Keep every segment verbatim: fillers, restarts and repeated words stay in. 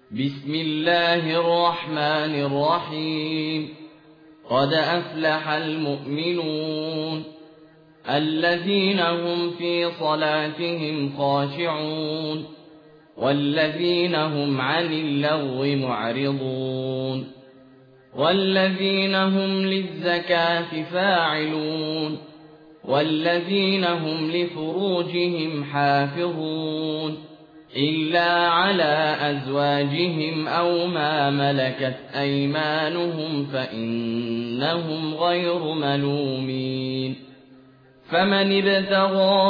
بسم الله الرحمن الرحيم قد أفلح المؤمنون الذين هم في صلاتهم خاشعون والذين هم عن اللغو معرضون والذين هم للزكاة فاعلون والذين هم لفروجهم حافظون إلا على أزواجهم أو ما ملكت أيمانهم فإنهم غير ملومين فمن ابتغى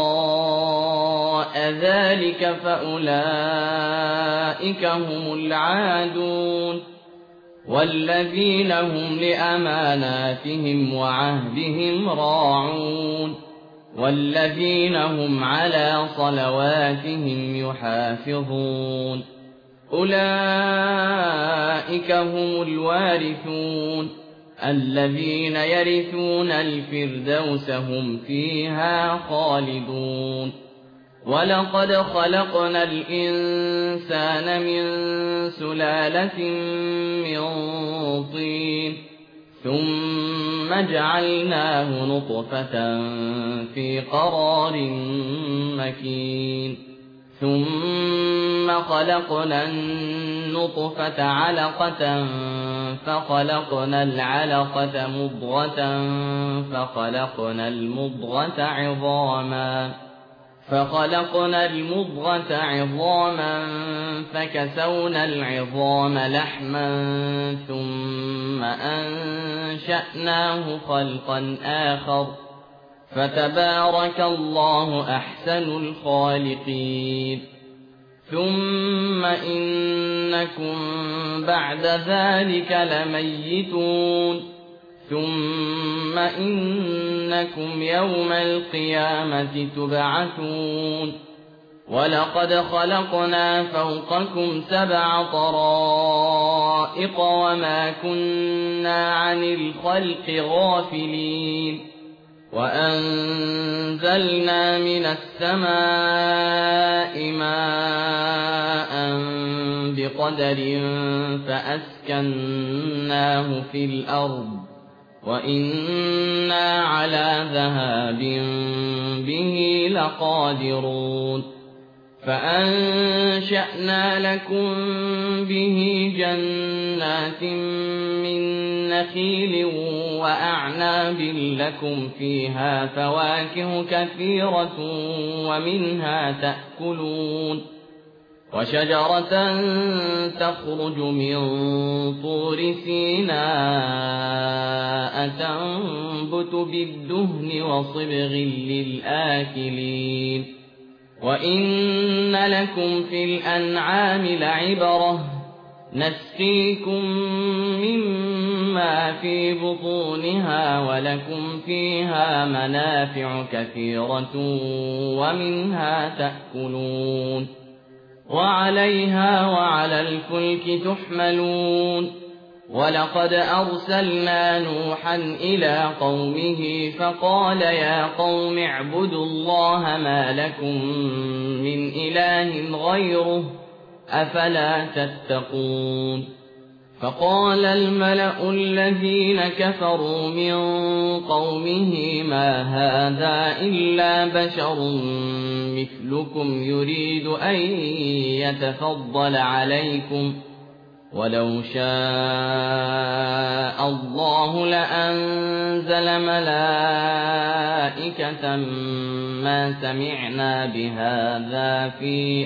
وراء ذلك فأولئك هم العادون والذين هم لأماناتهم وعهدهم راعون والذين هم على صلواتهم يحافظون أولئك هم الوارثون الذين يرثون الفردوس هم فيها خالدون ولقد خلقنا الإنسان من سلالة من طين ثم جعلناه نطفة في قرار مكين ثم خلقنا النطفة علقة فخلقنا العلقة مضغة فخلقنا المضغة عظاما فخلقنا المضغة عظاما فكسونا العظام لحما ثم أنشأناه خلقا آخر فتبارك الله أحسن الخالقين ثم إنكم بعد ذلك لميتون ثم إنكم يوم القيامة تبعثون ولقد خلقنا فوقكم سبع طرائق وما كنا عن الخلق غافلين وأنزلنا من السماء ماء بقدر فأسكناه في الأرض وإنا على ذهاب به لقادرون فأنشأنا لكم به جنات من نخيل وأعناب لكم فيها فواكه كثيرة ومنها تأكلون وشجرة تخرج من طور سيناء تنبت بالدهن وصبغ للآكلين وإن لكم في الأنعام لعبرة نسقيكم مما في بطونها ولكم فيها منافع كثيرة ومنها تأكلون وعليها وعلى الفلك تحملون ولقد أرسلنا نوحا إلى قومه فقال يا قوم اعبدوا الله ما لكم من إله غيره أفلا تتقون فقال الملأ الذين كفروا من قومه ما هذا إلا بشر مثلكم يريد أن يتفضل عليكم ولو شاء الله لأنزل ملائكة ما سمعنا بهذا في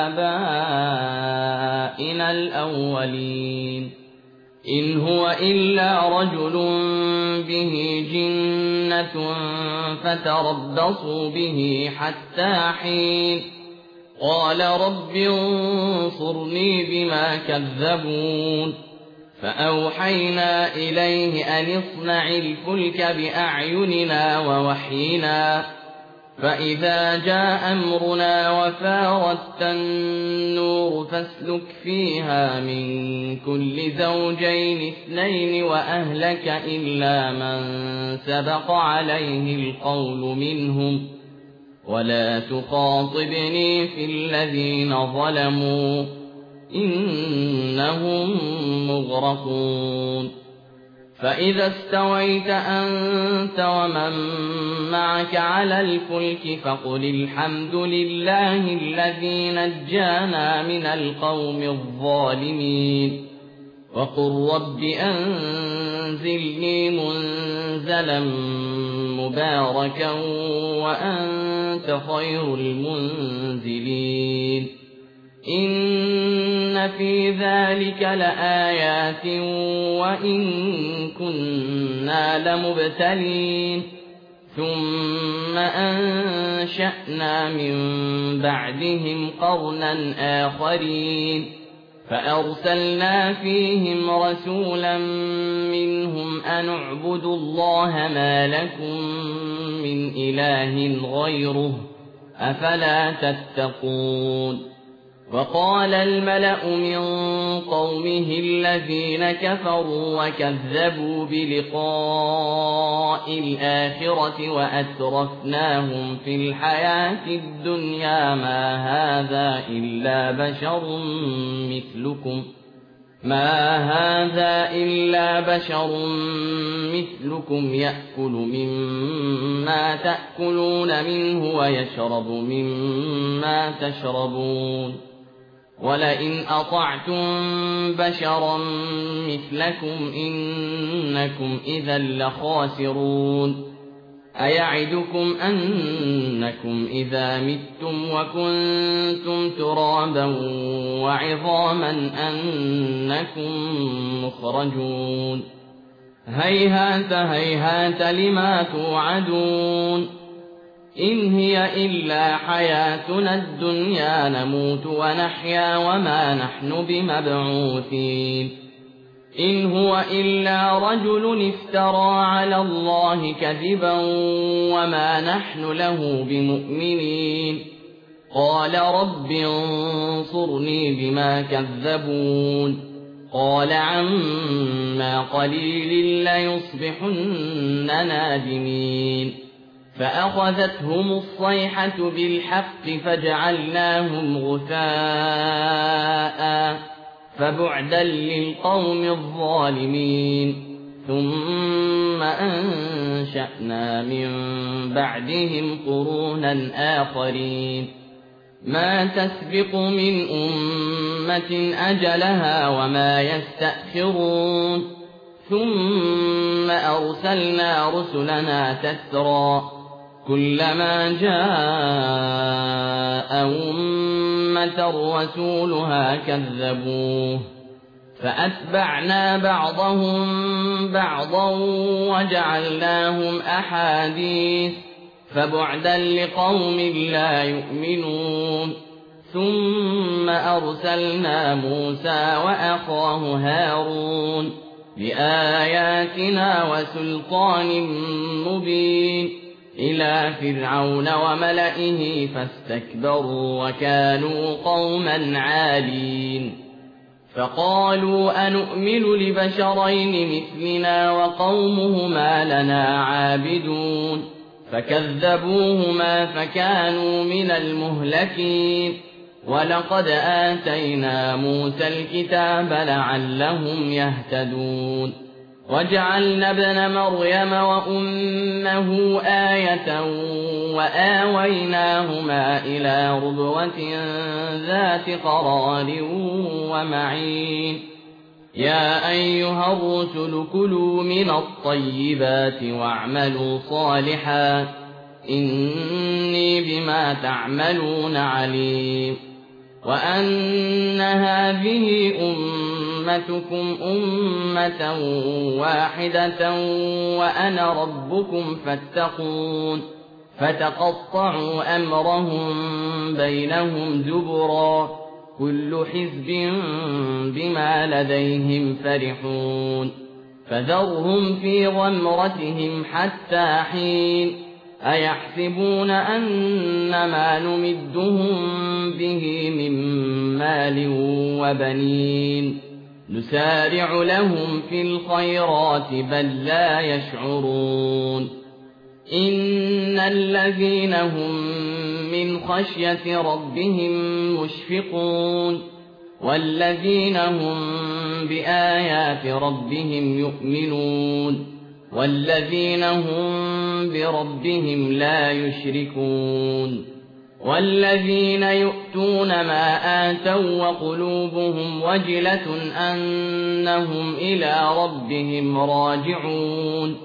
آبائنا الأولين إن هو إلا رجل به جنة فتربصوا به حتى حين قال رب انصرني بما كذبون فأوحينا إليه أن اصنع الفلك بأعيننا ووحينا فإذا جاء أمرنا وفارت النور فاسلك فيها من كل زوجين اثنين وأهلك إلا من سبق عليه القول منهم ولا تخاطبني في الذين ظلموا إنهم مغرقون فإذا استويت أنت ومن معك على الفلك فقل الحمد لله الذي نجانا من القوم الظالمين وقل رب أنزلني منزلا مباركا وأنت خير المنزلين إن في ذلك لآيات وإن كنا لمبتلين ثم أنشأنا من بعدهم قرنا آخرين فأرسلنا فيهم رسولا منهم أن اعبدوا الله ما لكم من إله غيره أفلا تتقون وقال الملأ من قومه الذين كفروا وكذبوا بلقاء الآخرة وأترفناهم في الحياة الدنيا ما هذا إلا بشر مثلكم ما هذا إلا بشر مثلكم يأكل مما تأكلون منه ويشرب مما تشربون ولئن أطعتم بشرا مثلكم إنكم إذا لخاسرون أيعدكم أنكم إذا متم وكنتم ترابا وعظاما أنكم مخرجون هيهات هيهات لما توعدون إن هي إلا حياتنا الدنيا نموت ونحيا وما نحن بمبعوثين إن هو إلا رجل افترى على الله كذبا وما نحن له بمؤمنين قال رب انصرني بما كذبون قال عما قليل ليصبحن نادمين فأخذتهم الصيحة بالحق فجعلناهم غثاء فبعدا للقوم الظالمين ثم أنشأنا من بعدهم قرونا آخرين ما تسبق من أمة أجلها وما يستأخرون ثم أرسلنا رسلنا تترى كلما جاء أمة رسولها كذبوه فأتبعنا بعضهم بعضا وجعلناهم أحاديث فبعدا لقوم لا يؤمنون ثم أرسلنا موسى وأخاه هارون بآياتنا وسلطان مبين إلى فرعون وملئه فاستكبروا وكانوا قوما عالين فقالوا أنؤمن لبشرين مثلنا وقومهما لنا عابدون فكذبوهما فكانوا من المهلكين ولقد آتينا موسى الكتاب لعلهم يهتدون وجعلنا ابن مريم وأمه آية وآويناهما إلى ربوة ذات قرار ومعين يا أيها الرسل كلوا من الطيبات واعملوا صالحا إني بما تعملون عليم وأن هذه أمتكم أمة واحدة وأنا ربكم فاتقون فتقطعوا أمرهم بينهم زبرا كل حزب بما لديهم فرحون فذرهم في غمرتهم حتى حين أيحسبون أن ما نمدهم به من مال وبنين نسارع لهم في الخيرات بل لا يشعرون إن الذين هم من خشية ربهم مشفقون والذين هم بآيات ربهم يؤمنون والذين هم بربهم لا يشركون والذين يؤتون ما آتوا وقلوبهم وجلة أنهم إلى ربهم راجعون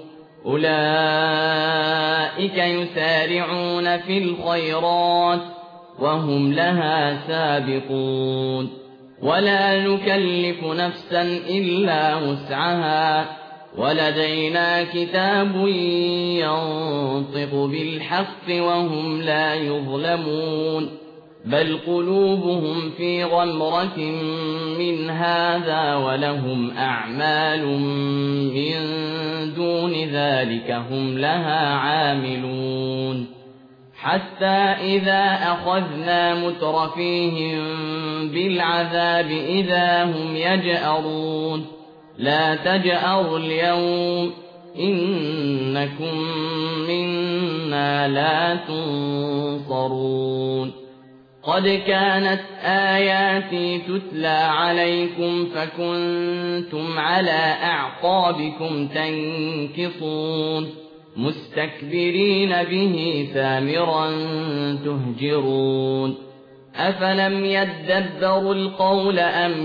أولئك يسارعون في الخيرات وهم لها سابقون ولا نكلف نفسا إلا وسعها ولدينا كتاب ينطق بالحق وهم لا يظلمون بل قلوبهم في غمرة من هذا ولهم أعمال من دون ذلك هم لها عاملون حتى إذا أخذنا مترفيهم بالعذاب إذا هم يجأرون لا تجأروا اليوم إنكم منا لا تنصرون قد كانت آياتي تتلى عليكم فكنتم على أعقابكم تنكصون مستكبرين به سامرا تهجرون أفلم يدبروا القول أم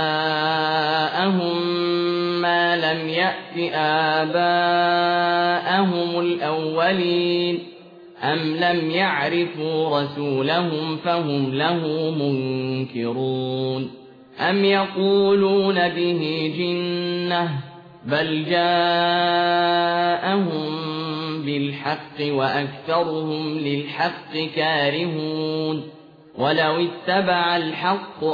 جاءهم ما لم يأت آباءهم الأولين أم لم يعرفوا رسولهم فهم له منكرون أم يقولون به جنة بل جاءهم بالحق وأكثرهم للحق كارهون ولو اتبع الحق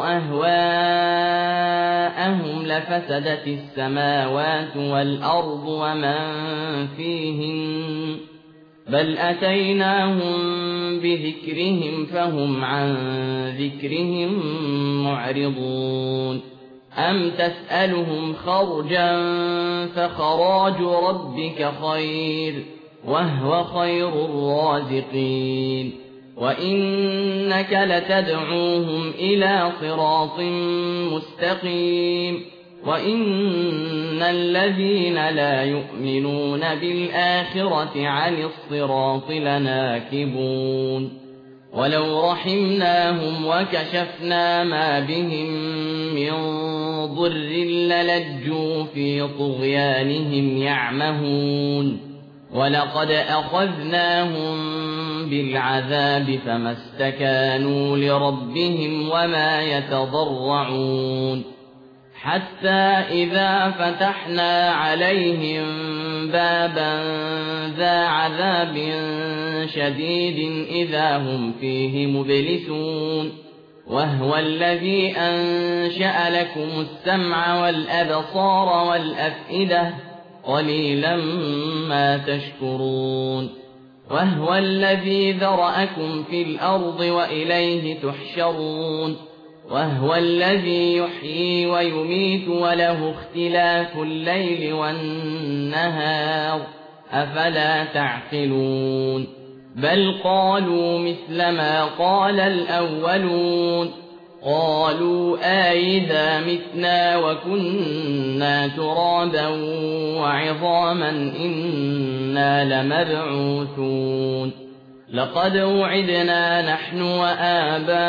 أهواءهم لفسدت السماوات والأرض ومن فيهن بل أتيناهم بذكرهم فهم عن ذكرهم معرضون أم تسألهم خرجا فخراج ربك خير وهو خير الرازقين وإنك لتدعوهم إلى صراط مستقيم وإن الذين لا يؤمنون بالآخرة عن الصراط لناكبون ولو رحمناهم وكشفنا ما بهم من ضر للجوا في طغيانهم يعمهون ولقد أخذناهم بالعذاب فما استكانوا لربهم وما يتضرعون حتى إذا فتحنا عليهم بابا ذا عذاب شديد إذا هم فيه مبلسون وهو الذي أنشأ لكم السمع والأبصار والأفئدة قليلا ما تشكرون وهو الذي ذرأكم في الأرض وإليه تحشرون وهو الذي يحيي ويميت وله اختلاف الليل والنهار أفلا تعقلون بل قالوا مثل ما قال الأولون قالوا أئذا متنا وكنا ترابا وعظاما إنا لمبعوثون لقد وعدنا نحن وآباؤنا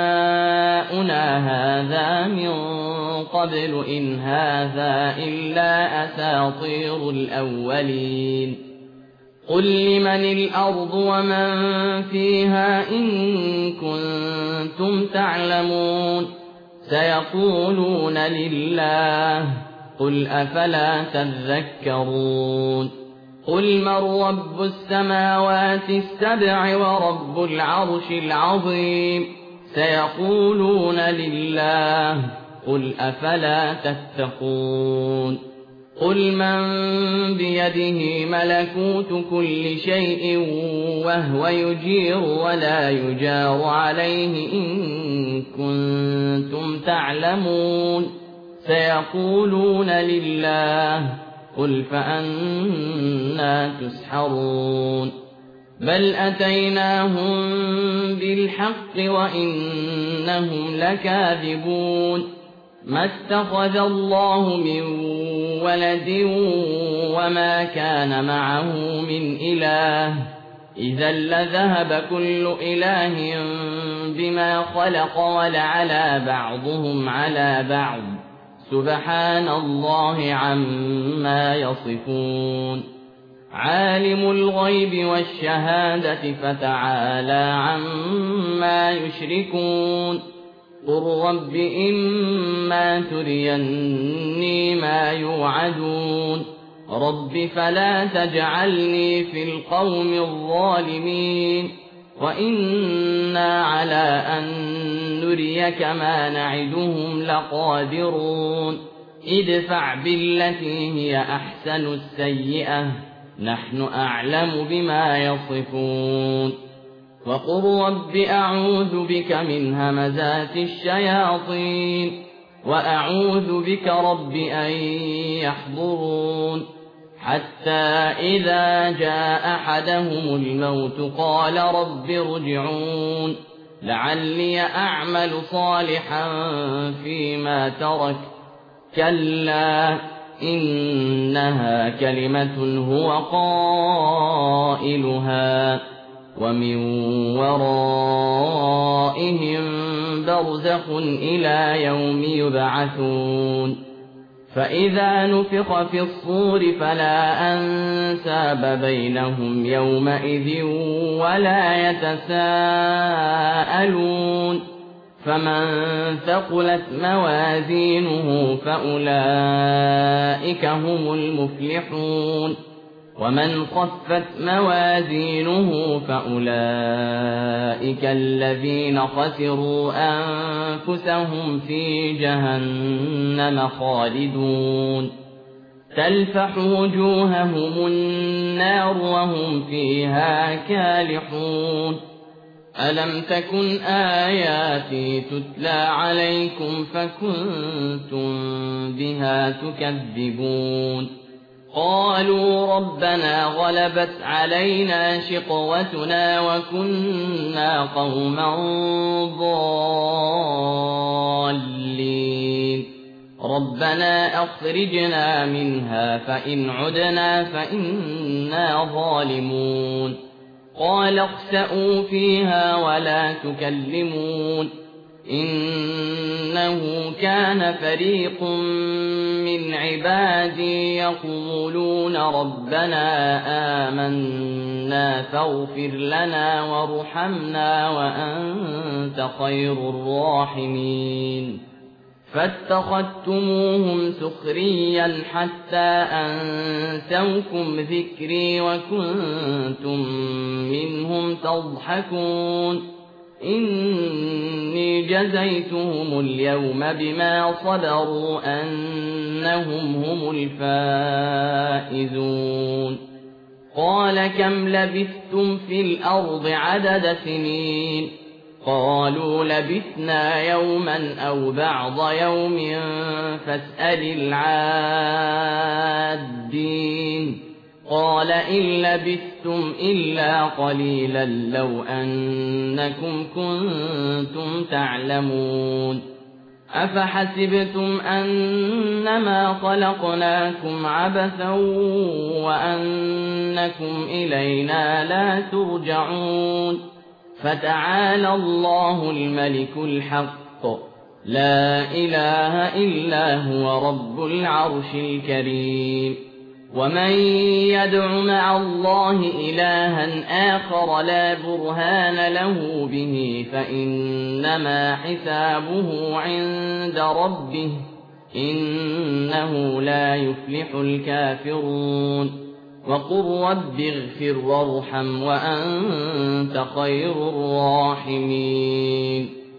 هذا من قبل إن هذا إلا أساطير الأولين قل لمن الأرض ومن فيها إن كنتم تعلمون سيقولون لله قل أفلا تذكرون قل من رب السماوات السبع ورب العرش العظيم سيقولون لله قل أفلا تتقون قل من بيده ملكوت كل شيء وهو يجير ولا يجار عليه إن كنتم تعلمون سيقولون لله قل فأنى تسحرون بل أتيناهم بالحق وإنهم لكاذبون ما اتخذ الله من ولد وما كان معه من إله إذا لذهب كل إله بما خلق ولعلى بعضهم على بعض سبحان الله عما يصفون عالم الغيب والشهادة فتعالى عما يشركون قل رب إما تريني ما يوعدون رب فلا تجعلني في القوم الظالمين وإنا على أن نريك ما نعدهم لقادرون ادفع بالتي هي أحسن السيئة نحن أعلم بما يصفون وقل رب أعوذ بك من همزات الشياطين وأعوذ بك رب أن يحضرون حتى إذا جاء أحدهم الموت قال رب ارجعون لعلي أعمل صالحا فيما ترك كلا إنها كلمة هو قائلها ومن ورائهم برزخ إلى يوم يبعثون فإذا نفخ في الصور فلا أنساب بينهم يومئذ ولا يتساءلون فمن ثقلت موازينه فأولئك هم المفلحون ومن خفت موازينه فأولئك الذين خسروا أنفسهم في جهنم خالدون تلفح وجوههم النار وهم فيها كالحون ألم تكن آياتي تتلى عليكم فكنتم بها تكذبون قالوا ربنا غلبت علينا شقوتنا وكنا قوما ضالين ربنا أخرجنا منها فإن عدنا فإنا ظالمون قال اخسئوا فيها ولا تكلمون إنه كان فريق من عبادي يقولون ربنا آمنا فاغفر لنا وارحمنا وأنت خير الراحمين فاتخذتموهم سخريا حتى أنسوكم ذكري وكنتم منهم تضحكون إني جزيتهم اليوم بما صبروا أنهم هم الفائزون قال كم لبثتم في الأرض عدد سنين قالوا لبثنا يوما أو بعض يوم فاسأل العادين قال إن لبثتم إلا قليلا لو أنكم كنتم تعلمون أفحسبتم أنما خلقناكم عبثا وأنكم إلينا لا ترجعون فتعالى الله الملك الحق لا إله إلا هو رب العرش الكريم ومن يدع مع الله إلها آخر لا برهان له به فإنما حسابه عند ربه إنه لا يفلح الكافرون وقل رب اغفر وارحم وأنت خير الراحمين